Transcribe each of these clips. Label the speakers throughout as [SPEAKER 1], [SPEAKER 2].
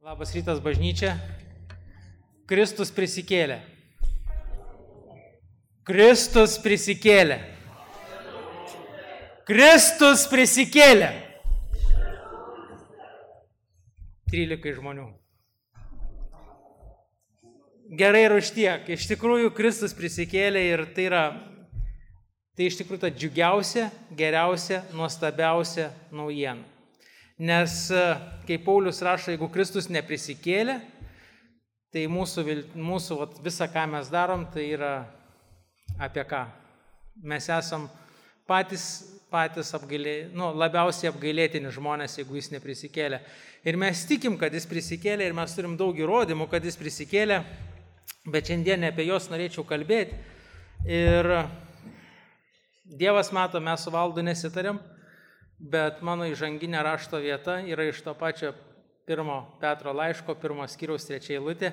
[SPEAKER 1] Labas rytas bažnyčia. Kristus prisikėlė. Kristus prisikėlė. Kristus prisikėlė. 13 žmonių. Gerai ir už tiek. Iš tikrųjų, Kristus prisikėlė ir tai iš tikrųjų ta džiugiausia, geriausia, nuostabiausia naujiena. Nes, kaip Paulius rašo, jeigu Kristus neprisikėlė, tai mūsų visa, ką mes darom, tai yra apie ką? Mes esam patys labiausiai apgailėtini žmonės, jeigu jis neprisikėlė. Ir mes tikim, kad jis prisikėlė ir mes turim daug įrodymų, kad jis prisikėlė, bet šiandien apie juos norėčiau kalbėti. Ir Dievas mato, mes su Valdu nesitarėm, bet mano įžanginė rašto vieta yra iš to pačio 1 Petro laiško, 1 skyriaus 3 eilutė.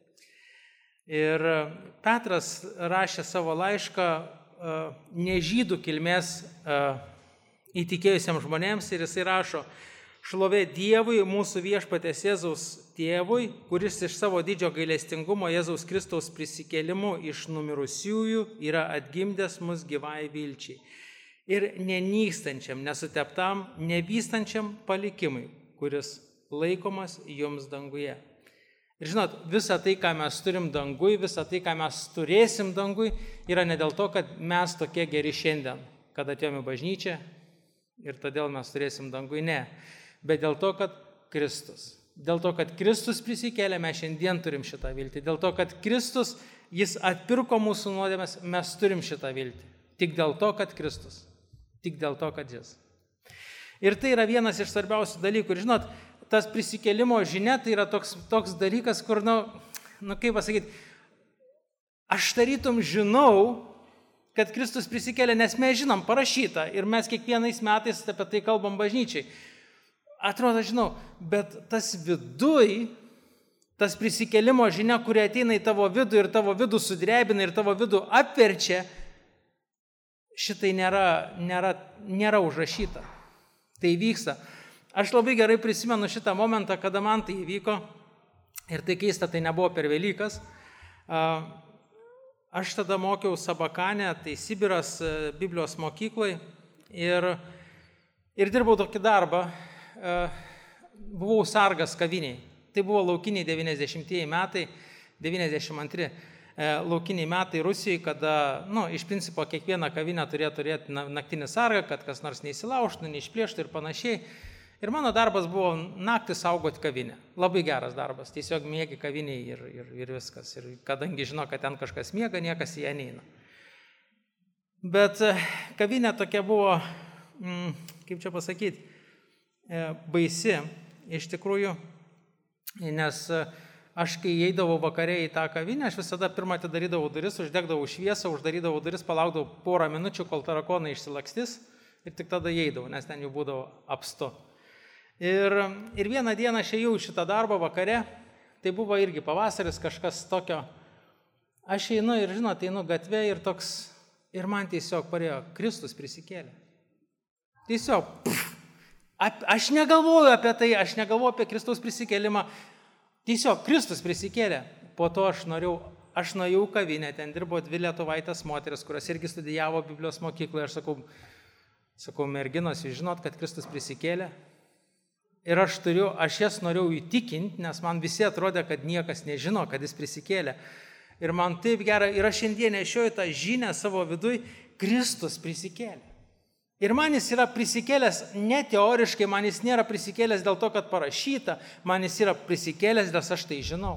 [SPEAKER 1] Ir Petras rašė savo laišką nežydų kilmės įtikėjusiems žmonėms ir jisai rašo: šlovė Dievui, mūsų viešpaties Jėzaus Tėvui, kuris iš savo didžio gailestingumo Jėzaus Kristaus prisikėlimu iš numirusiųjų yra atgimdęs mus gyvai vilčiai ir nenykstančiam, nesuteptam, nevystančiam palikimui, kuris laikomas jums danguje. Ir žinot, visa tai, ką mes turim dangui, visa tai, ką mes turėsim dangui, yra ne dėl to, kad mes tokie geri šiandien, kad atėjome į bažnyčią ir todėl mes turėsim dangui, ne. Bet dėl to, kad Kristus. Dėl to, kad Kristus prisikėlė, mes šiandien turim šitą viltį. Dėl to, kad Kristus, jis atpirko mūsų nuodėmes, mes turim šitą viltį. Tik dėl to, kad Kristus. Tik dėl to, kad jis. Ir tai yra vienas iš svarbiausių dalykų. Ir žinot, tas prisikėlimo žinia tai yra toks dalykas, kur, kaip pasakyti, aš tarytum žinau, kad Kristus prisikėlė, nes mes žinom, parašyta ir mes kiekvienais metais apie tai kalbam bažnyčiai. Atrodo, žinau, bet tas viduj, tas prisikėlimo žinia, kuri ateina į tavo vidų ir tavo vidų sudrebina ir tavo vidų apverčia, šitai nėra užrašyta. Tai vyksta. Aš labai gerai prisimenu šitą momentą, kada man tai įvyko ir tai keista, tai nebuvo per Velykas. Aš tada mokiau Sabakane, tai Sibiras Biblijos mokyklai ir dirbau tokį darbą. Buvau sargas kaviniai. Tai buvo laukiniai 90-ieji metai, 92 laukiniai metai Rusijoje, kada, iš principo, kiekviena kavinė turėjo turėti naktinį sargą, kad kas nors neįsilaužtų, neišplėštų ir panašiai. Ir mano darbas buvo naktį saugoti kavinę. Labai geras darbas, tiesiog miegi kaviniai ir viskas. Ir kadangi žino, kad ten kažkas miega, niekas į ją neina. Bet kavinė tokia buvo, kaip čia pasakyti, baisi iš tikrųjų, nes aš kai įeidavau vakare į tą kavinę, aš visada pirmą atidarydavau duris, uždegdavau šviesą, uždarydavau duris, palaukdavau porą minučių, kol tarakonai išsilakstys ir tik tada įeidavau, nes ten jau būdavo apstu. Ir vieną dieną aš ėjau šitą darbą vakare, tai buvo irgi pavasaris, kažkas tokio. Aš einu ir, žinot, einu gatvė ir man tiesiog parėjo, Kristus prisikėlė. Tiesiog, aš negalvoju apie tai, aš negalvoju apie Kristaus prisikėlimą. Tiesiog Kristus prisikėlė. Po to aš nuėjau kavinę, ten dirbo 2 lietuvaitės moteris, kurios irgi studijavo Biblijos mokykloje. Aš sakau, merginos, jūs žinot, kad Kristus prisikėlė? Ir aš jas norėjau įtikinti, nes man visi atrodė, kad niekas nežino, kad jis prisikėlė. Ir man taip gera, ir aš šiandien nešioju tą žinią savo viduj, Kristus prisikėlė. Ir man jis yra prisikėlęs ne teoriškai, man jis nėra prisikėlęs dėl to, kad parašyta, man jis yra prisikėlęs, nes aš tai žinau.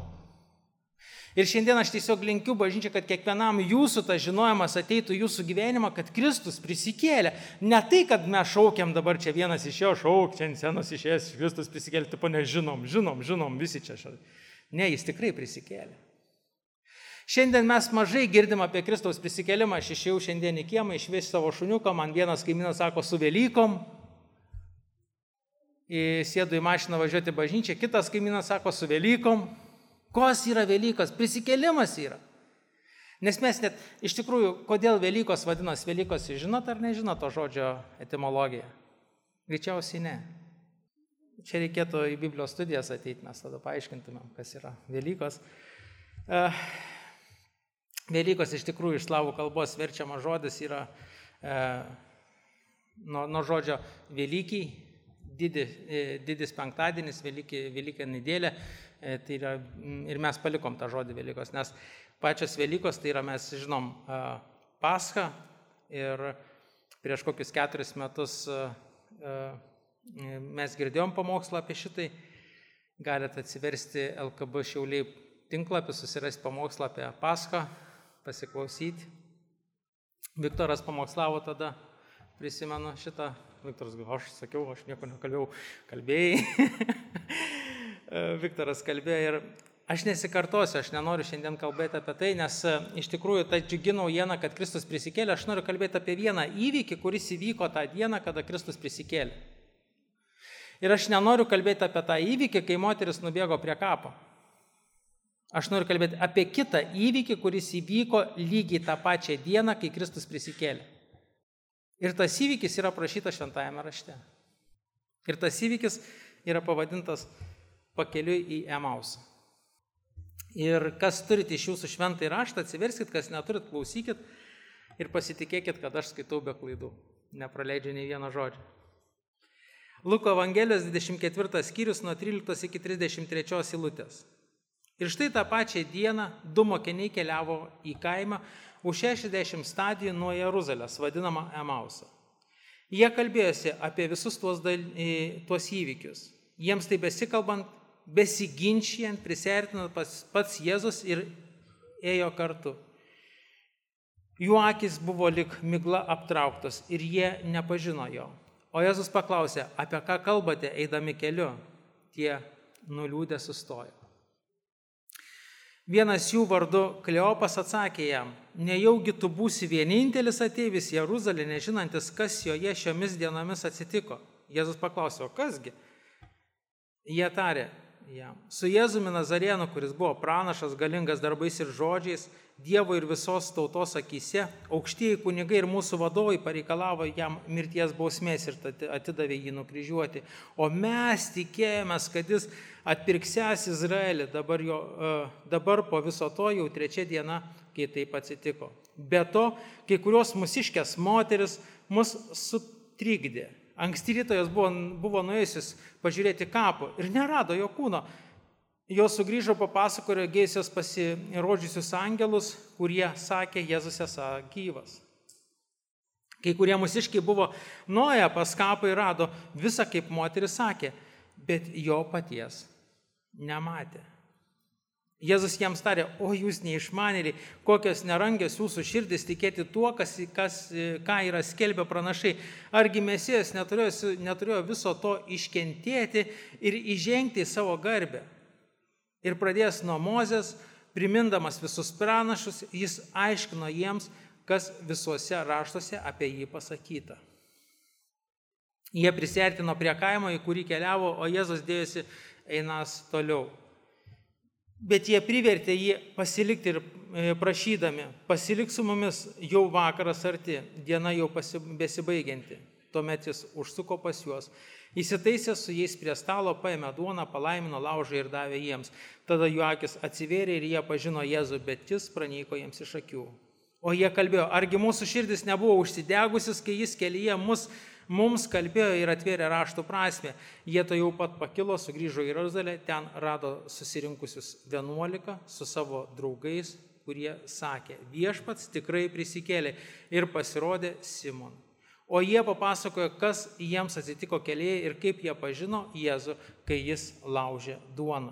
[SPEAKER 1] Ir šiandien aš tiesiog linkiu bažnyčiai, kad kiekvienam jūsų tas žinojimas ateitų jūsų gyvenimą, kad Kristus prisikėlė. Ne tai, kad mes šaukiam dabar čia vienas iš jo, šauk, čia ant scenos išėjęs, Kristus prisikėlė, tipo žinom, visi čia. Ne, jis tikrai prisikėlė. Šiandien mes mažai girdim apie Kristaus prisikėlimą. Aš išėjau šiandien į kiemą, išvesti savo šuniuką, man vienas kaimynas sako su Velykom, sėdu į mašiną važiuoti į bažnyčią, kitas kaimynas sako su Velykom. Kos yra Velykos? Prisikėlimas yra. Nes mes net, iš tikrųjų, kodėl Velykos vadinasi Velykos, žinot ar nežinot to žodžio etimologiją? Greičiausiai ne. čia reikėtų į Biblijos studijas ateiti, mes tada paaiškintumėm, kas yra Velykos. Velykos iš tikrųjų iš slavų kalbos verčiamas žodis yra nuo žodžio Velykiai, didis penktadienis, Velyka nedėlė, tai yra, ir mes palikom tą žodį Velykos, nes pačios Velykos, tai yra, mes žinom, Paschą ir prieš kokius 4 metus mes girdėjom pamokslą apie šitai, galite atsiversti LKB Šiauliai tinklapį, susirasti pamokslą apie Paschą, pasiklausyti. Viktoras pamokslavo tada, prisimenu šitą. Viktoras, aš sakiau, aš nieko nekalbėjau, kalbėjai. Viktoras kalbėjo ir aš nesikartosiu, aš nenoriu šiandien kalbėti apie tai, nes iš tikrųjų ta džiugi naujiena, kad Kristus prisikėlė, aš noriu kalbėti apie vieną įvykį, kuris įvyko tą dieną, kada Kristus prisikėlė. Ir aš nenoriu kalbėti apie tą įvykį, kai moteris nubėgo prie kapo. Aš noriu kalbėti apie kitą įvykį, kuris įvyko lygiai tą pačią dieną, kai Kristus prisikėlė. Ir tas įvykis yra aprašytas Šventajame rašte. Ir tas įvykis yra pavadintas Pakeliui į Emausą. Ir kas turite iš jūsų Šventąjį raštą, atsiverskit, kas neturit, klausykit ir pasitikėkit, kad aš skaitau be klaidų. Nepraleidžiu nei vieno žodžio. Luko Evangelijos 24 skyrius nuo 13 iki 33 eilutės. Ir štai tą pačią dieną 2 mokiniai keliavo į kaimą už 60 stadijų nuo Jeruzalės, vadinamą Emausą. Jie kalbėjosi apie visus tuos įvykius. Jiems tai besikalbant, besiginčijant, prisiartinant pats Jėzus ir ėjo kartu. Jų akys buvo lyg migla aptrauktos ir jie nepažino jo. O Jėzus paklausė, apie ką kalbate eidami keliu? Tie nuliūdę sustojo. Vienas jų vardu Kleopas atsakė jam, nejaugi tu būsi vienintelis ateivis Jeruzalė, nežinantis, kas joje šiomis dienomis atsitiko. Jėzus paklausė, o kasgi? Jie tarė jam, su Jėzumi Nazarėnu, kuris buvo pranašas, galingas darbais ir žodžiais, Dievo ir visos tautos akyse, aukštieji kunigai ir mūsų vadovai pareikalavo jam mirties bausmės ir atidavė jį nukryžiuoti. O mes tikėjomės, kad jis atpirksiąs Izraelį, dabar po viso to jau 3 diena, kai taip atsitiko. Be to, kai kurios mūsiškės moteris mus sutrikdė. Anksti ryto jos buvo nuėjusios pažiūrėti kapo ir nerado jo kūno. Jos sugrįžo papasakojo regėjusios pasirodžiusius angelus, kurie sakė, Jėzus esą gyvas. Kai kurie mūsiškiai buvo nuėję pas kapą ir rado visą, kaip moteris sakė, bet jo paties nematė. Jėzus jiems tarė, o jūs neišmanėliai, kokios nerangios jūsų širdis tikėti tuo, ką yra skelbę pranašai. Argi Mesijas neturėjo viso to iškentėti ir įžengti į savo garbę. Ir pradėjęs nuo Mozės, primindamas visus pranašus, jis aiškino jiems, kas visuose raštuose apie jį pasakyta. Jie prisiartino prie kaimo, į kurį keliavo, o Jėzus dėjosi einas toliau. Bet jie privertė jį pasilikti ir prašydami, pasilik su mumis, jau vakaras arti, diena jau besibaigianti. Tuomet jis užsuko pas juos. Įsitaisė su jais prie stalo, paėmė duoną, palaimino laužą ir davė jiems. Tada jų akis atsivėrė ir jie pažino Jėzų, bet jis pranyko jiems iš akių. O jie kalbėjo, argi mūsų širdis nebuvo užsidegusis, kai jis kelyje mums kalbėjo ir atvėrė raštų prasmę. Jie to jau pat pakilo, sugrįžo į Jeruzalę, ten rado susirinkusius 11 su savo draugais, kurie sakė, viešpats tikrai prisikėlė ir pasirodė Simonui. O jie papasakojo, kas jiems atsitiko kelyje ir kaip jie pažino Jėzų, kai jis laužė duoną.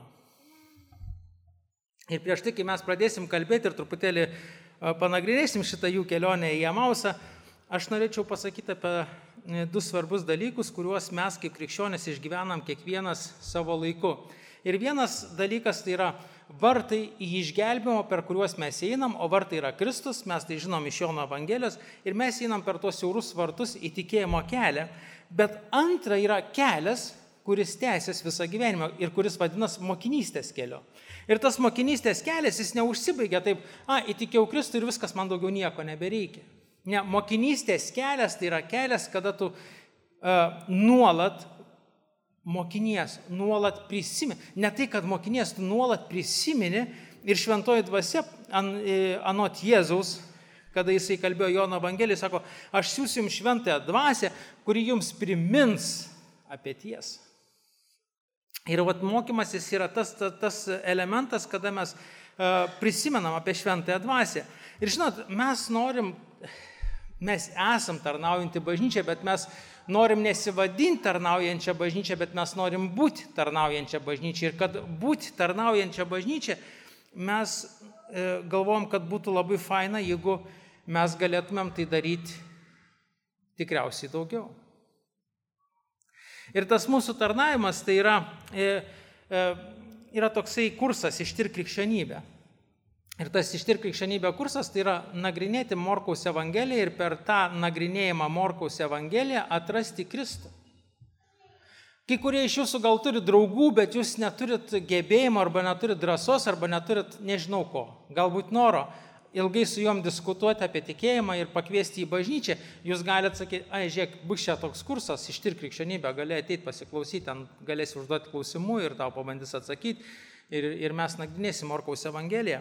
[SPEAKER 1] Ir prieš tai, kai mes pradėsim kalbėti ir truputėlį panagrinėsim šitą jų kelionę į Emausą, aš norėčiau pasakyti apie 2 svarbus dalykus, kuriuos mes kaip krikščionys išgyvenam kiekvienas savo laiku. Ir vienas dalykas tai yra vartai į išgelbėjimą, per kuriuos mes einam, o vartai yra Kristus, mes tai žinom iš Jono Evangelijos, ir mes einam per tuos siaurus vartus į tikėjimo kelią, bet antra yra kelias, kuris tęsis visą gyvenimą ir kuris vadinas mokinystės keliu. Ir tas mokinystės kelias, jis neužsibaigia taip, įtikėjau Kristų ir viskas, man daugiau nieko nebereikia. Ne, mokinystės kelias tai yra kelias, kada tu nuolat mokinies nuolat prisimeni. Ne tai, kad mokinies nuolat prisimeni ir šventoji dvasia anot Jėzaus, kada jisai kalbėjo Jono Evangelijoje, sako, aš siųsiu jums šventąją dvasią, kuri jums primins apie tiesą. Ir mokymasis yra tas elementas, kada mes prisimenam apie šventąją dvasią. Ir žinot, mes esam tarnaujantį bažnyčią, bet mes norim nesivadinti tarnaujančią bažnyčią, bet mes norim būti tarnaujančią bažnyčią. Ir kad būti tarnaujančią bažnyčią, mes galvom, kad būtų labai faina, jeigu mes galėtumėm tai daryti tikriausiai daugiau. Ir tas mūsų tarnavimas tai yra toksai kursas Ištirk krikščionybę. Ir tas Ištirk krikščionybę kursas tai yra nagrinėti Morkaus Evangeliją ir per tą nagrinėjimą Morkaus Evangeliją atrasti Kristų. Kai kurie iš jūsų gal turi draugų, bet jūs neturit gebėjimo arba neturit drąsos arba neturit nežinau ko, galbūt noro ilgai su juom diskutuoti apie tikėjimą ir pakviesti į bažnyčią, jūs galite sakyti, žiūrėk, bus čia toks kursas, Ištirk krikščionybę, gali ateiti pasiklausyti, ten galėsi užduoti klausimų ir tau pabandys atsakyti ir mes nagrinėsim Morkaus Evangeliją.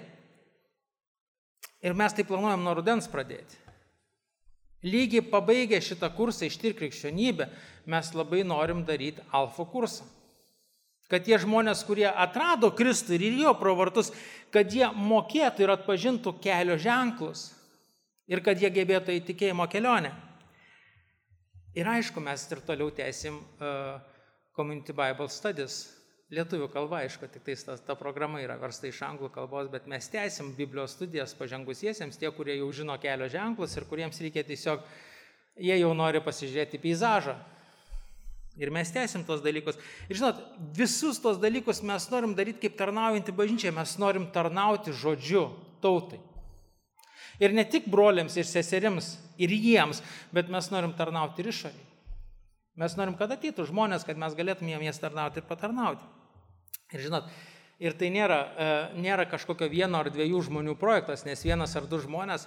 [SPEAKER 1] Ir mes tai planuojam nuo rudens pradėti. Lygiai pabaigę šitą kursą Ištirk krikščionybę, mes labai norim daryti alfa kursą. Kad tie žmonės, kurie atrado Kristų ir jo pravartus, kad jie mokėtų ir atpažintų kelio ženklus ir kad jie gebėtų į tikėjimo kelionę. Ir aišku, mes ir toliau tęsim Community Bible Studies. Lietuvių kalba, aišku, tik ta programa yra versta iš anglų kalbos, bet mes tęsim Biblijos studijas pažengusiesiems, tie, kurie jau žino kelio ženklus ir kuriems reikia tiesiog, jie jau nori pasižiūrėti peizažą. Ir mes tęsim tos dalykus. Ir žinot, visus tos dalykus mes norim daryti kaip tarnaujantį bažnyčią, mes norim tarnauti žodžiu tautai. Ir ne tik broliams ir seserims ir jiems, bet mes norim tarnauti ir išoriai. Mes norim, kad ateitų žmonės, kad mes galėtume jiems tarnauti ir patarnauti. Ir žinot, ir tai nėra kažkokio vieno ar dviejų žmonių projektas, nes vienas ar du žmonės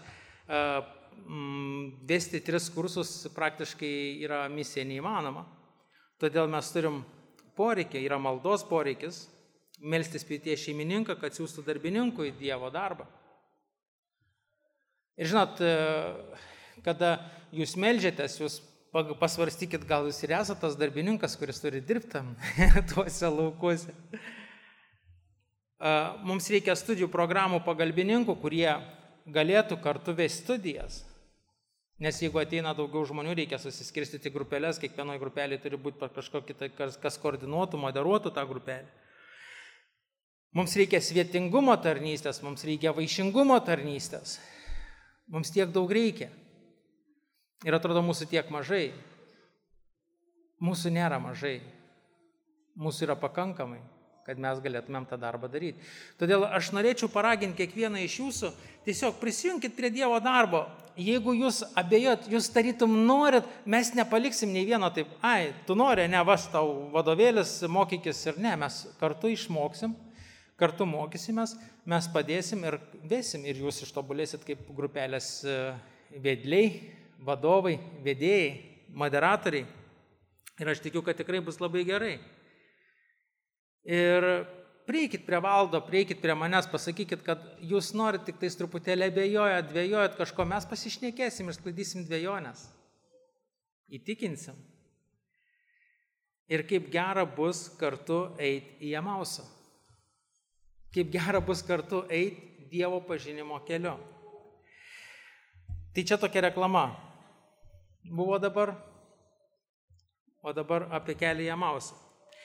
[SPEAKER 1] vesti 3 kursus praktiškai yra misija neįmanoma. Todėl mes turim poreikį, yra maldos poreikis, melstis pieties šeimininką, kad siūstų darbininkų į Dievo darbą. Ir žinot, kada jūs meldžiatės, jūs pasvarstykit, gal jūs ir esate tas darbininkas, kuris turi dirbti tuose laukuose. Mums reikia studijų programų pagalbininkų, kurie galėtų kartu vesti studijas. Nes jeigu ateina daugiau žmonių, reikia susiskirstyti grupelės, kiekvienoje grupelėje turi būti kažkokia, kas koordinuotų, moderuotų tą grupelę. Mums reikia svetingumo tarnystės, mums reikia vaišingumo tarnystės. Mums tiek daug reikia. Ir atrodo, mūsų tiek mažai. Mūsų nėra mažai. Mūsų yra pakankamai, kad mes galėtumėm tą darbą daryti. Todėl aš norėčiau paraginti kiekvieną iš jūsų, tiesiog prisijunkit prie Dievo darbo. Jeigu jūs abejot, jūs tarytum norit, mes nepaliksim nei vieno taip, tu nori, ne, vas tau vadovėlis, mokykis ir ne, mes kartu išmoksim, kartu mokysimės, mes padėsim ir vesim ir jūs ištobulėsit kaip grupelės vedliai, vadovai, vedėjai, moderatoriai. Ir aš tikiu, kad tikrai bus labai gerai. Ir prieikit prie valdo, prieikit prie manęs, pasakykit, kad jūs norit tik tais truputėlį abejojat, dvejojat kažko, mes pasišnekėsim ir sklaidysim dvejonės. Įtikinsim. Ir kaip gera bus kartu eiti į Emausą. Kaip gera bus kartu eiti Dievo pažinimo keliu. Tai čia tokia reklama. Buvo dabar, o dabar apie kelią į Emausą.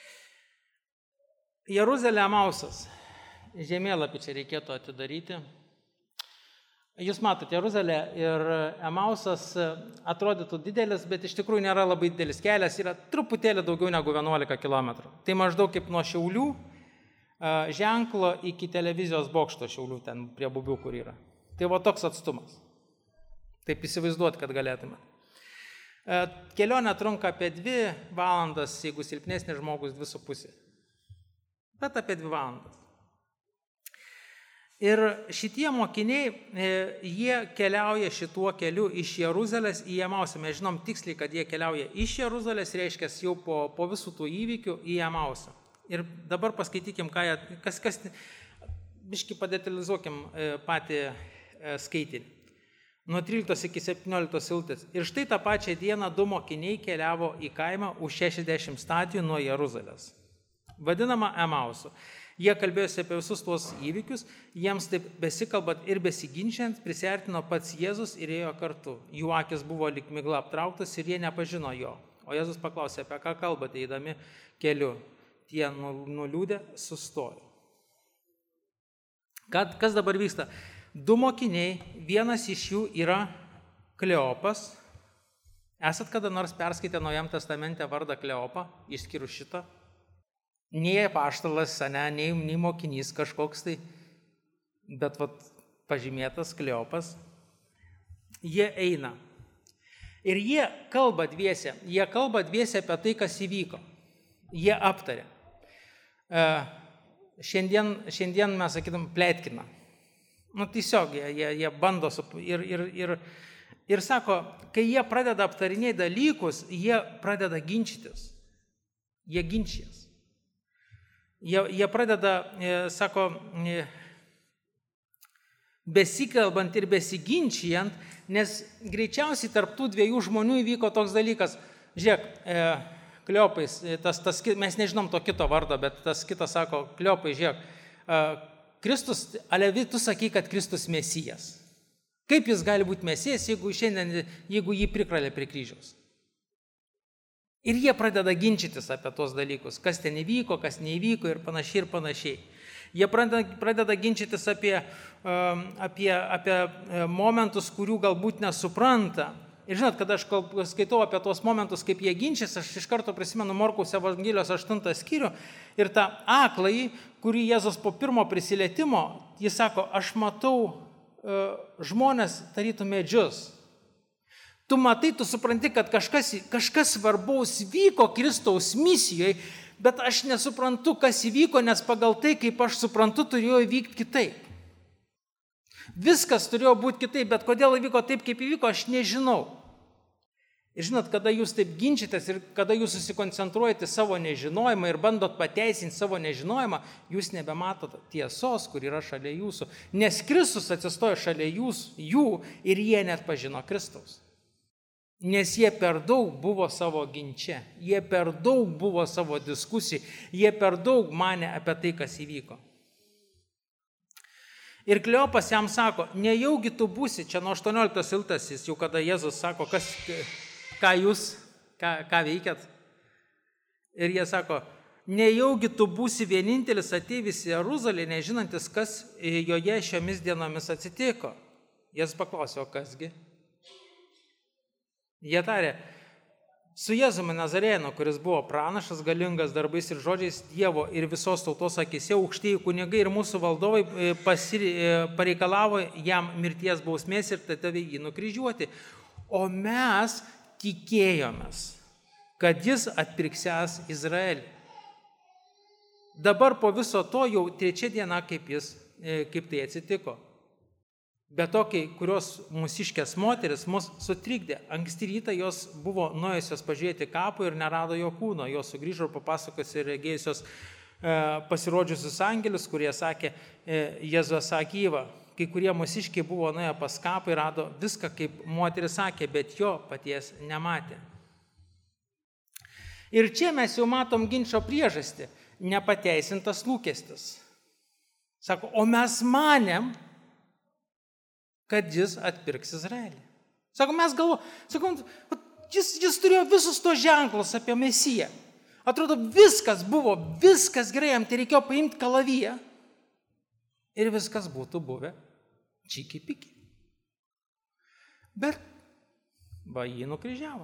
[SPEAKER 1] Jeruzalė Emausas. Žemėlapį čia reikėtų atidaryti. Jūs matote, Jeruzalė ir Emausas atrodytų didelis, bet iš tikrųjų nėra labai didelis kelias, yra truputėlį daugiau negu 11 km. Tai maždaug kaip nuo Šiaulių ženklo iki televizijos bokšto Šiaulių, ten prie Bubių, kur yra. Tai toks atstumas. Taip įsivaizduoti, kad galėtume. Kelionė trunka apie 2 valandas, jeigu silpnesnis žmogus 2,5. Bet apie 2 valandas. Ir šitie mokiniai, jie keliauja šituo keliu iš Jeruzalės į Emausą. Mes žinom tiksliai, kad jie keliauja iš Jeruzalės, reiškia jau po visų tų įvykių į Emausą. Ir dabar paskaitykim, biškį padetalizuokim patį skaitinį. Nuo 13 iki 17 eilutės. Ir štai tą pačią dieną 2 mokiniai keliavo į kaimą už 60 stadijų nuo Jeruzalės, vadinama Emausu. Jie kalbėjosi apie visus tuos įvykius, jiems taip besikalbant ir besiginčiant, prisiartino pats Jėzus ir ėjo kartu. Jų akis buvo lyg migla aptrauktas ir jie nepažino jo. O Jėzus paklausė, apie ką kalbate, eidami keliu. Tie nuliūdę sustojo. Kas dabar vyksta? 2 mokiniai, vienas iš jų yra Kleopas. Esat kada nors perskaitę Naujam testamente vardą Kleopą, išskyrus šitą? Nei apaštalas, nei mokinys kažkoks tai, bet pažymėtas Kleopas. Jie eina. Ir jie kalba dviese apie tai, kas įvyko. Jie aptarė. Šiandien mes sakytum plėtkina. Tiesiog jie bando ir sako, kai jie pradeda aptarinėti dalykus, jie pradeda ginčytis. Jie ginčijas. Jie pradeda, sako, besikalbant ir besiginčijant, nes greičiausiai tarp tų 2 žmonių įvyko toks dalykas. Žiūrėk, Kleopais, mes nežinom to kito vardo, bet tas kitas sako, Kleopai, žiūrėk, Kristus, Alevi, tu sakai, kad Kristus Mesijas. Kaip jis gali būti Mesijas, jeigu jį prikalė prie kryžiaus? Ir jie pradeda ginčytis apie tos dalykus, kas ten įvyko, kas neįvyko ir panašiai ir panašiai. Jie pradeda ginčytis apie momentus, kurių galbūt nesupranta. Ir žinot, kada aš skaitau apie tos momentus, kaip jie ginčys, aš iš karto prisimenu Morkaus Evangelijos 8 skyrių ir tą akląjį, kurį Jėzus po pirmo prisilietimo, jis sako, aš matau žmonės tarytų medžius. Tu matai, tu supranti, kad kažkas svarbaus vyko Kristaus misijoje, bet aš nesuprantu, kas įvyko, nes pagal tai, kaip aš suprantu, turėjo įvykti kitaip. Viskas turėjo būti kitaip, bet kodėl įvyko taip, kaip įvyko, aš nežinau. Ir žinot, kada jūs taip ginčytės ir kada jūs susikoncentruojate savo nežinojimą ir bandot pateisinti savo nežinojimą, jūs nebematot tiesos, kur yra šalia jūsų. Nes Kristus atsistojo šalia jų ir jie net pažino Kristaus. Nes jie per daug buvo savo ginče, jie per daug buvo savo diskusijai, jie per daug manė apie tai, kas įvyko. Ir Kleopas jam sako, nejaugi tu būsi, čia nuo 18 eilutės, jau kada Jėzus sako, ką veikiat. Ir jie sako, nejaugi tu būsi vienintelis ateivis į Jeruzalę, nežinantis, kas joje šiomis dienomis atsitiko. Jėzus paklausė, o kasgi? Jie tarė, su Jėzumi Nazarėnu, kuris buvo pranašas, galingas darbais ir žodžiais Dievo ir visos tautos akise, aukštieji kunigai ir mūsų valdovai pareikalavo jam mirties bausmės ir davė jį nukryžiuoti. O mes tikėjomės, kad jis atpirksiąs Izraelį. Dabar po viso to jau 3 diena, kaip tai atsitiko. Bet tokiai, kurios mūsiškės moteris mus sutrikdė. Anksti rytą jos buvo nuėjusios pažiūrėti kapų ir nerado jo kūno. Jos sugrįžo ir papasakosi regėjusios pasirodžiusius angelius, kurie sakė, Jėzus gyva. Kai kurie mūsiškiai buvo nuėję pas kapą ir rado viską, kaip moteris sakė, bet jo paties nematė. Ir čia mes jau matom ginčo priežastį. Nepateisintas lūkestis. Sako, o mes manėm, kad jis atpirks Izraelį. Sako, mes galvojame, jis turėjo visus tos ženklus apie Mesiją. Atrodo, viskas gerai, jam tai reikėjo paimti kalaviją ir viskas būtų buvę čiki-piki. Bet jį nukryžiavo.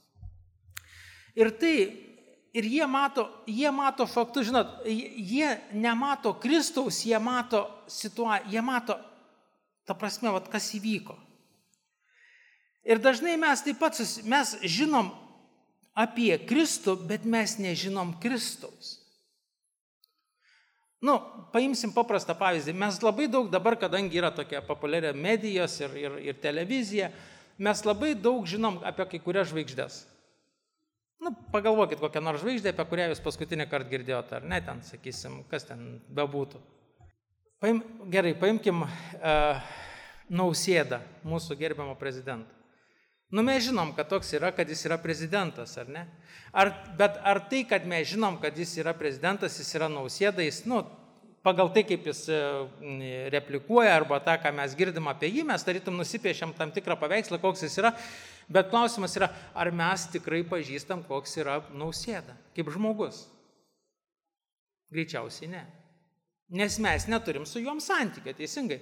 [SPEAKER 1] Ir jie mato faktus, žinot, jie nemato Kristaus, jie mato situaciją, jie mato ta prasme, kas įvyko. Ir dažnai mes taip pat mes žinom apie Kristų, bet mes nežinom Kristaus. Paimsim paprastą pavyzdį. Mes labai daug dabar, kadangi yra tokia populiaria medijos ir televizija, mes labai daug žinom apie kai kurias žvaigždės. Pagalvokit kokią nors žvaigždę, apie kurią jūs paskutinį kartą girdėjote, ar ne, ten, sakysim, kas ten bebūtų. Paimkim Nausėdą, mūsų gerbiamo prezidentą. Mes žinom, kad toks yra, kad jis yra prezidentas, ar ne? Bet ar tai, kad mes žinom, kad jis yra prezidentas, jis yra Nausėda, jis, pagal tai, kaip jis replikuoja, arba tą, ką mes girdim apie jį, mes tarytum nusipiešiam tam tikrą paveikslą, koks jis yra, bet klausimas yra, ar mes tikrai pažįstam, koks yra Nausėda, kaip žmogus? Greičiausiai ne. Nes mes neturim su juom santykio, teisingai.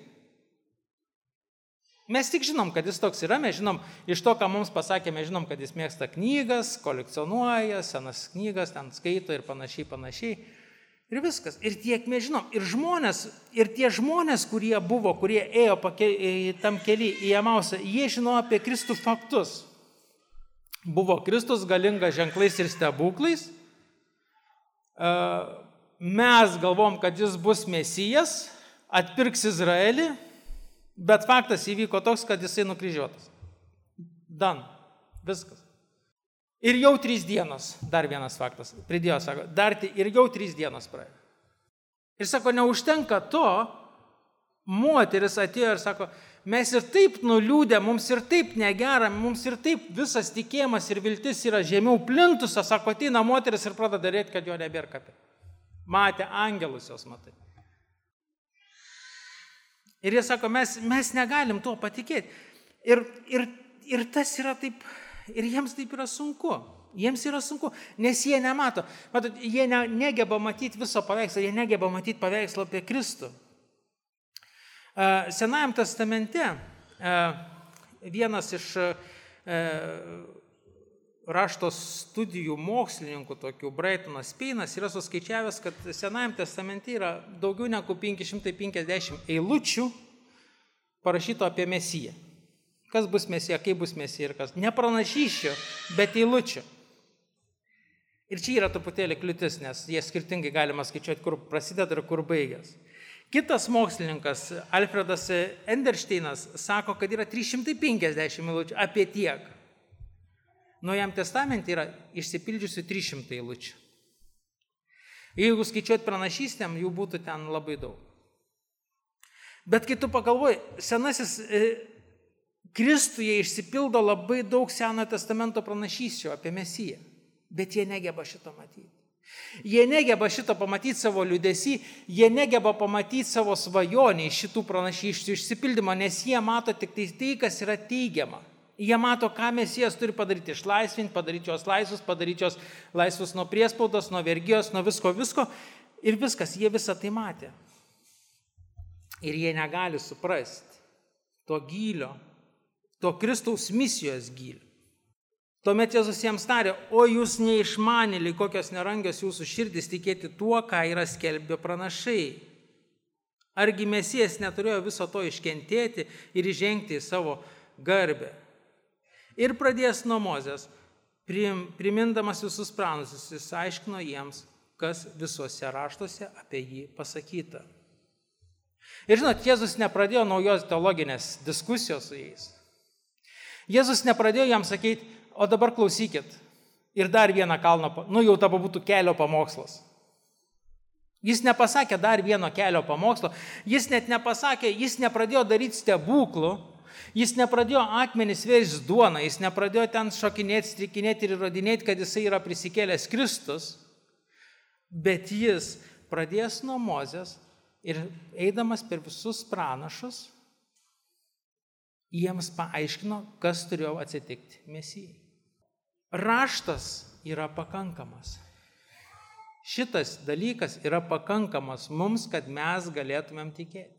[SPEAKER 1] Mes tik žinom, kad jis toks yra, mes žinom, iš to, ką mums pasakė, mes žinom, kad jis mėgsta knygas, kolekcionuoja, senas knygas, ten skaito ir panašiai. Ir viskas. Ir tiek mes žinom. Ir tie žmonės, kurie ėjo tam kely į Emausą, jie žino apie Kristų faktus. Buvo Kristus galingas ženklais ir stebuklais. Mes galvom, kad jis bus Mesijas, atpirks Izraelį, bet faktas įvyko toks, kad jisai nukryžiuotas. Viskas. Ir jau 3 dienos, dar vienas faktas, pridėjo, sako, ir jau 3 dienos praėjo. Ir sako, neužtenka to, moteris atėjo ir sako, mes ir taip nuliūdę, mums ir taip negera, mums ir taip visas tikėjimas ir viltis yra žemiau plintuso, sako, ateina moteris ir pradeda rėkti, kad jo nebėra kapė. Matė angelus jos, matai. Ir jie sako, mes negalim tuo patikėti. Ir tas yra taip, ir jiems taip yra sunku. Jiems yra sunku, nes jie nemato. Matot, jie negeba matyti viso paveikslo, jie negeba matyti paveikslo apie Kristų. Senajam testamente vienas iš rašto studijų mokslininkų, tokių Brightonas Paynas, yra suskaičiavęs, kad Senajam testamente yra daugiau negu 550 eilučių parašyto apie Mesiją. Kas bus Mesija, kaip bus Mesija ir kas. Ne pranašysčių, bet eilučių. Ir čia yra truputėlį kliūtis, nes jie skirtingai galima skaičiuoti, kur prasideda ir kur baigės. Kitas mokslininkas, Alfredas Endersteinas, sako, kad yra 350 eilučių apie tiek. Naujam testamente yra išsipildžiusių 300 eilučių. Jeigu skaičiuoti pranašystėm, jų būtų ten labai daug. Bet kai tu pagalvoji, senasis Kristuje išsipildo labai daug Senojo testamento pranašysčių apie Mesiją, bet jie negeba šito matyti. Jie negeba šito pamatyti savo liūdesį, jie negeba pamatyti savo svajonį iš šitų pranašysčių išsipildymo, nes jie mato tik tai, kas yra teigiama. Jie mato, ką Mesijas turi padaryti, išlaisvinti, padaryti jos laisvus, padaryti jos laisvus nuo priespaudos, nuo vergijos, nuo visko ir viskas, jie visą tai matė. Ir jie negali suprasti to gylio, to Kristaus misijos gylio. Tuomet Jėzus jiems tarė, o jūs neišmanėliai, kokios nerangios jūsų širdis tikėti tuo, ką yra skelbę pranašai. Argi Mesijas neturėjo viso to iškentėti ir įžengti į savo garbę. Ir pradėjęs nuo Mozės, primindamas visus pranašus, jis aiškino jiems, kas visuose raštuose apie jį pasakyta. Ir žinot, Jėzus nepradėjo naujos teologinės diskusijos su jais. Jėzus nepradėjo jam sakyti, o dabar klausykit, ir dar vieną kalną, jau tavo būtų kelio pamokslas. Jis nepasakė dar vieno kelio pamokslo, jis net nepasakė, jis nepradėjo daryti stebuklų, jis nepradėjo akmenis vėžtis duoną, jis nepradėjo ten šokinėti, strikinėti ir įrodinėti, kad jisai yra prisikėlęs Kristus, bet jis pradėjęs nuo Mozės ir eidamas per visus pranašus, jiems paaiškino, kas turėjo atsitikti Mesijai. Raštas yra pakankamas. Šitas dalykas yra pakankamas mums, kad mes galėtumėm tikėti.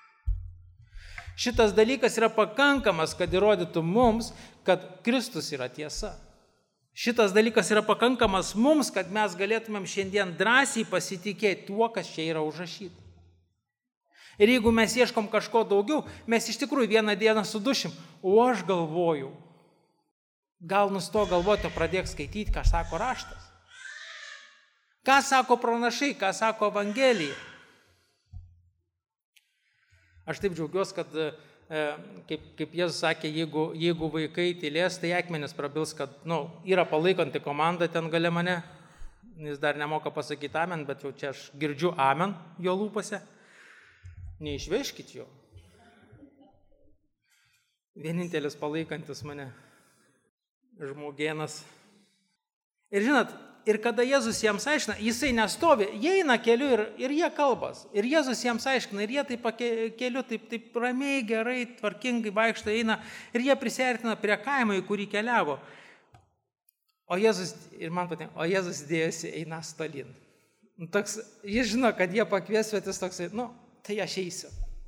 [SPEAKER 1] Šitas dalykas yra pakankamas, kad įrodytų mums, kad Kristus yra tiesa. Šitas dalykas yra pakankamas mums, kad mes galėtumėm šiandien drąsiai pasitikėti tuo, kas čia yra užrašyta. Ir jeigu mes ieškom kažko daugiau, mes iš tikrųjų vieną dieną sudušim, o aš galvoju, gal nusto galvoti, o pradėk skaityti, ką sako raštas. Ką sako pranašai, ką sako Evangelija. Aš taip džiaugiuosi, kad kaip Jėzus sakė, jeigu vaikai tylės, tai akmenys prabils, kad yra palaikanti komanda ten gale mane, jis dar nemoka pasakyti amen, bet jau čia aš girdžiu amen jo lūpose. Neišveškit jo. Vienintelis palaikantis mane žmogėnas. Ir žinot, ir kada Jėzus jiems aiškina, jisai nestovi, jie eina keliu ir jie kalbas. Ir Jėzus jiems aiškina, ir jie taip keliu, taip ramiai, gerai, tvarkingai vaikšto eina, ir jie prisiartina prie kaimo, į kurį keliavo. O Jėzus dėjosi eina tolyn. Jis žino, kad jie pakvies, bet jis toksai, tai aš eisiu.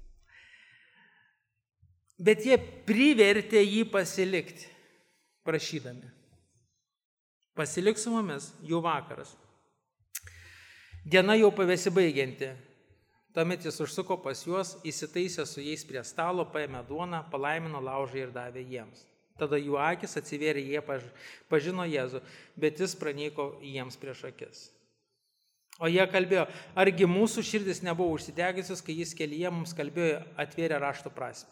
[SPEAKER 1] Bet jie privertė jį pasilikti, prašydami. Pasilik su mumis, jau vakaras. Diena jau pavesibaigianti. Tuomet jis užsuko pas juos, įsitaisė su jais prie stalo, paėmė duoną, palaimino laužą ir davė jiems. Tada jų akis atsivėrė, jie pažino Jėzų, bet jis pranyko jiems prieš akis. O jie kalbėjo, argi mūsų širdis nebuvo užsidegusios, kai jis kelyje mums kalbėjo, atvėrė rašto prasmę.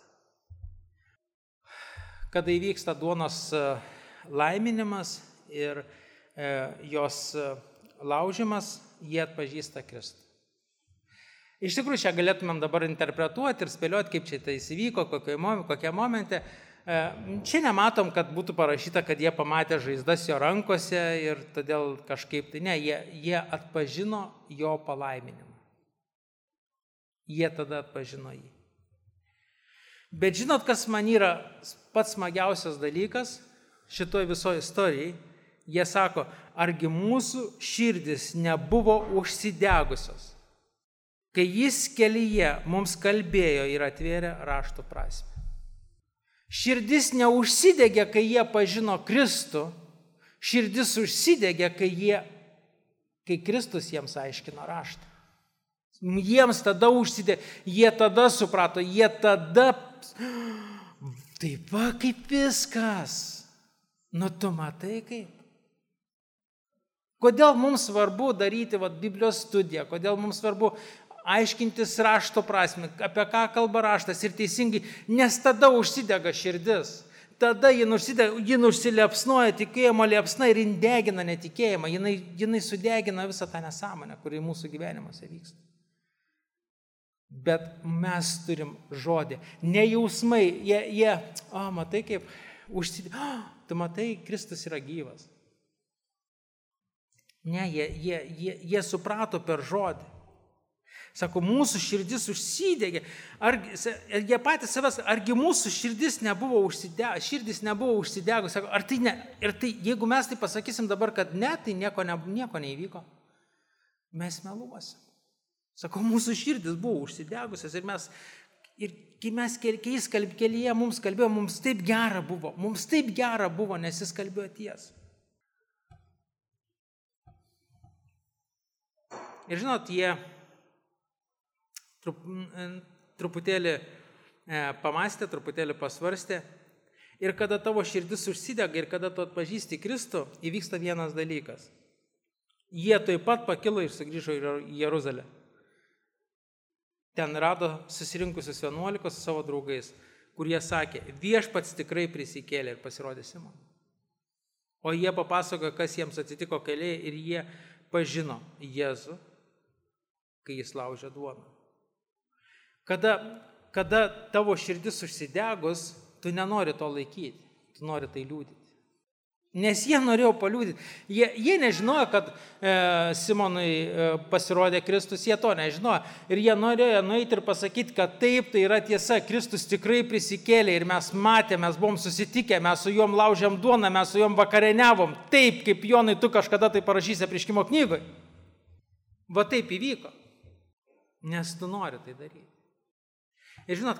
[SPEAKER 1] Kada įvyksta duonos laiminimas ir jos laužimas, jie atpažįsta Kristų. Iš tikrųjų, čia galėtumėm dabar interpretuoti ir spėlioti, kaip čia tai įvyko, kokie momente. Čia nematom, kad būtų parašyta, kad jie pamatė žaizdas jo rankose ir todėl kažkaip tai ne, jie atpažino jo palaiminimą. Jie tada atpažino jį. Bet žinot, kas man yra pats smagiausias dalykas šitoje visoje istorijai? Jie sako, argi mūsų širdis nebuvo užsidegusios, kai jis kelyje mums kalbėjo ir atvėrė rašto prasmę. Širdis neužsidegė, kai jie pažino Kristų, širdis užsidegė, kai Kristus jiems aiškino raštą. Jiems tada užsidegė, jie tada suprato, taip va, kaip viskas. Tu matai kaip. Kodėl mums svarbu daryti Biblijos studiją, kodėl mums svarbu aiškintis rašto prasmę, apie ką kalba raštas ir teisingai, nes tada užsidega širdis. Tada ji nusilepsnoja tikėjimo liepsna ir degina netikėjimą, jinai sudegina visą tą nesąmonę, kuri mūsų gyvenimuose vyksta. Bet mes turim žodį, ne jausmai, matai kaip užsidega, tu matai, Kristus yra gyvas. Ne, jie suprato per žodį. Sako, mūsų širdis užsidegė. Jie patys savęs, argi mūsų širdis nebuvo užsidegus. Sako, jeigu mes tai pasakysim dabar, kad ne, tai nieko neįvyko. Mes meluosim. Sako, mūsų širdis buvo užsidegusios ir kai jis kelyje mums kalbėjo, mums taip gera buvo, nes jis kalbėjo tiesą. Ir žinot, jie truputėlį pamastė, truputėlį pasvarstė. Ir kada tavo širdis užsidega ir kada tu atpažįsti Kristų, įvyksta vienas dalykas. Jie taip pat pakilo ir sugrįžo į Jeruzalę. Ten rado susirinkusius 11 su savo draugais, kurie sakė, viešpats tikrai prisikėlė ir pasirodė Simonui. O jie papasakojo, kas jiems atsitiko kelyje ir jie pažino Jėzų, kai jis laužė duoną. Kada tavo širdis užsidegus, tu nenori to laikyti, tu nori tai liūdyti. Nes jie norėjo paliūdyti. Jie nežinojo, kad Simonui pasirodė Kristus, jie to nežinojo. Ir jie norėjo nueiti ir pasakyti, kad taip, tai yra tiesa, Kristus tikrai prisikėlė ir mes matėme, mes buvom susitikę, mes su juom laužėm duoną, mes su juom vakarieniavom. Taip, kaip Jonai, tu kažkada tai parašysi apreiškimo knygoje. Va taip įvyko. Nes tu nori tai daryti. Ir žinot,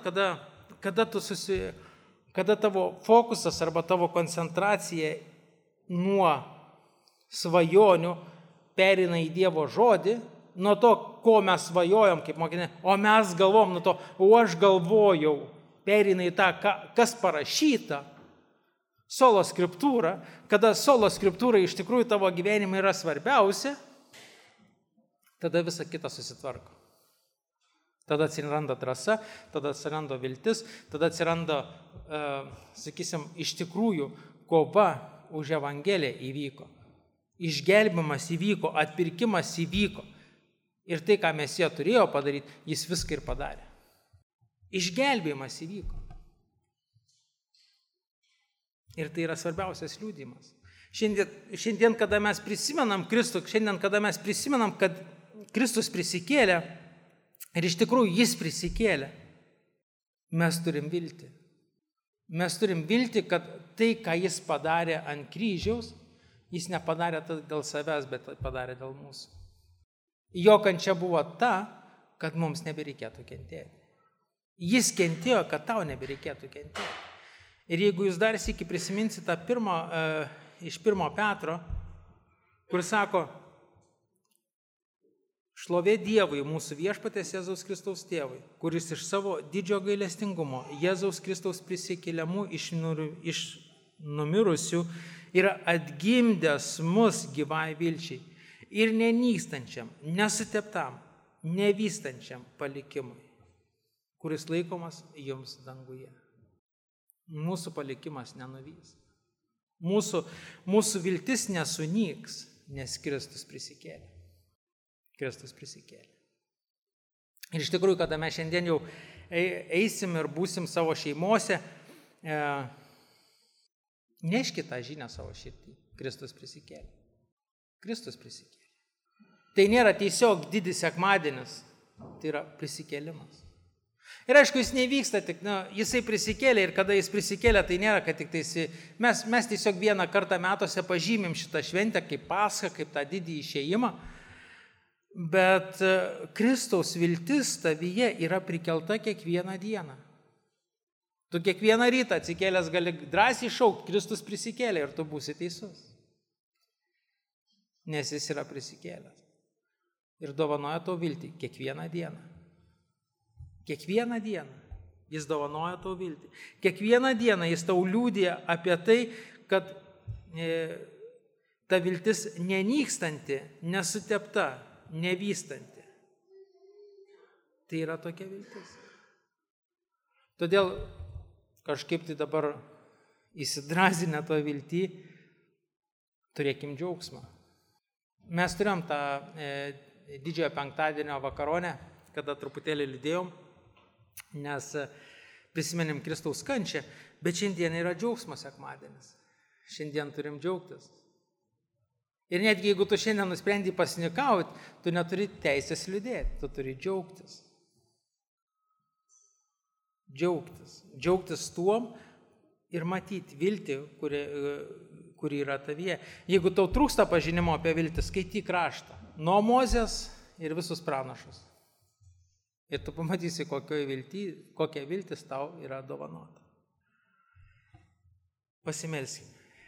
[SPEAKER 1] kada tavo fokusas arba tavo koncentracija nuo svajonių pereina į Dievo žodį, nuo to, ko mes svajojom kaip mokiniai, o mes galvom nuo to, aš galvojau, pereina į tą, kas parašyta, solo skriptūra, kada solo skriptūra iš tikrųjų tavo gyvenime yra svarbiausia, tada visa kita susitvarko. Tada atsiranda drąsa, tada atsiranda viltis, tada atsiranda, sakysim, iš tikrųjų kova už Evangeliją įvyko. Išgelbimas įvyko, atpirkimas įvyko. Ir tai, ką Mesija turėjo padaryti, jis viską ir padarė. Išgelbėjimas įvyko. Ir tai yra svarbiausias liudijimas. Šiandien, kada mes prisimenam Kristų, kad Kristus prisikėlė ir iš tikrųjų jis prisikėlė, mes turim viltį. Mes turim viltį, kad tai, ką jis padarė ant kryžiaus, jis nepadarė dėl savęs, bet padarė dėl mūsų. Jo kančia buvo ta, kad mums nebereikėtų kentėti. Jis kentėjo, kad tau nebereikėtų kentėti. Ir jeigu jūs dar sykį prisiminsite iš 1 Petro, kur sako, šlovė Dievui, mūsų viešpatės Jėzaus Kristaus tėvui, kuris iš savo didžio gailestingumo Jėzaus Kristaus prisikėlimu iš numirusių yra atgimdęs mus gyvai vilčiai ir nenykstančiam, nesuteptam, nevystančiam palikimui, kuris laikomas jums danguje. Mūsų palikimas nenuvys. Mūsų viltis nesunyks, nes Kristus prisikėlė. Kristus prisikėlė. Ir iš tikrųjų, kada mes šiandien jau eisim ir būsim savo šeimose, neškit tą žinią savo širdį. Kristus prisikėlė. Kristus prisikėlė. Tai nėra tiesiog didis sekmadienis, tai yra prisikėlimas. Ir aišku, jis nevyksta tik, jisai prisikėlė ir kada jis prisikėlė, tai nėra, kad tik mes tiesiog vieną kartą metuose pažymim šitą šventę kaip Paschą, kaip tą didį išėjimą, bet Kristaus viltis tavyje yra prikelta kiekvieną dieną. Tu kiekvieną rytą atsikėlęs gali drąsiai šaukti, Kristus prisikėlė ir tu būsi teisus. Nes jis yra prisikėlęs. Ir dovanoja tau viltį kiekvieną dieną. Kiekvieną dieną jis dovanoja tau viltį. Kiekvieną dieną jis tau liudija apie tai, kad ta viltis nenykstanti, nesutepta, nevystanti. Tai yra tokia viltis. Todėl kažkaip tai dabar įsidrazinę to viltį, turėkim džiaugsmą. Mes turėjom tą didžiojo penktadienio vakaronę, kada truputėlį liūdėjom, nes prisimenėm Kristaus kančią, bet šiandien yra džiaugsmo sekmadienis. Šiandien turim džiaugtis. Ir netgi jeigu tu šiandien nusprendai pasinikauti, tu neturi teisės liūdėti, tu turi džiaugtis. Džiaugtis tuom ir matyti viltį, kuri yra tavyje. Jeigu tau trūksta pažinimo apie viltį, skaityk raštą. Nuo Mozės ir visus pranašus. Ir tu pamatysi, kokia viltis tau yra dovanota. Pasimelskime.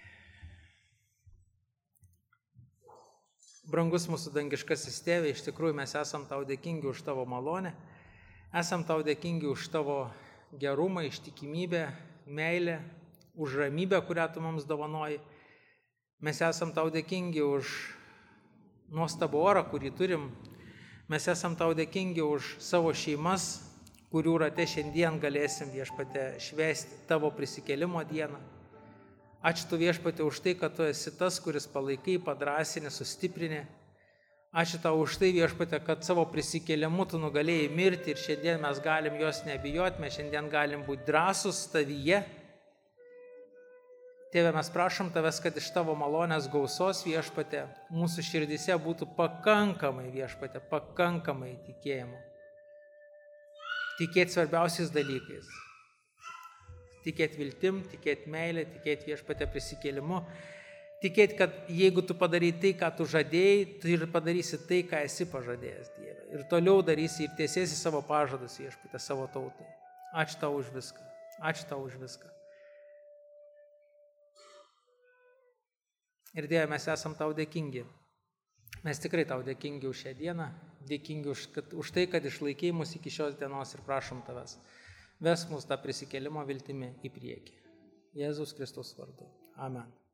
[SPEAKER 1] Brangus mūsų dangiškasis Tėve, iš tikrųjų mes esam tau dėkingi už tavo malonę, esam tau dėkingi už tavo gerumą, ištikimybę, meilę, už ramybę, kurią tu mums dovanoji. Mes esam tau dėkingi už nuostabų orą, kurį turim. Mes esam tau dėkingi už savo šeimas, kurių rate šiandien galėsim, Viešpatie, švęsti tavo prisikėlimo dieną. Ačiū tu, Viešpatie, už tai, kad tu esi tas, kuris palaikai, padrąsini, sustiprini. Ačiū tau už tai, Viešpatie, kad savo prisikėlimu tu nugalėjai mirti ir šiandien mes galim jos nebijoti, mes šiandien galim būti drąsūs tavyje. Tėve, mes prašom tavęs, kad iš tavo malonės gausos, Viešpatie, mūsų širdise būtų pakankamai, Viešpatie, pakankamai tikėjimo. Tikėti svarbiausiais dalykais. Tikėti viltim, tikėti meilę, tikėti, Viešpatie, prisikėlimu. Tikėti, kad jeigu tu padarai tai, ką tu žadėjai, tu ir padarysi tai, ką esi pažadėjęs, Dieve. Ir toliau darysi ir tiesėsi savo pažadus, Viešpatie, savo tautai. Ačiū tau už viską. Ačiū tau už viską. Ir Dieve, mes esam tau dėkingi. Mes tikrai tau dėkingi už šią dieną, dėkingi už tai, kad išlaikei mus iki šios dienos ir prašom tavęs. Vesk mus tą prisikėlimo viltimi į priekį. Jėzaus Kristaus vardu. Amen.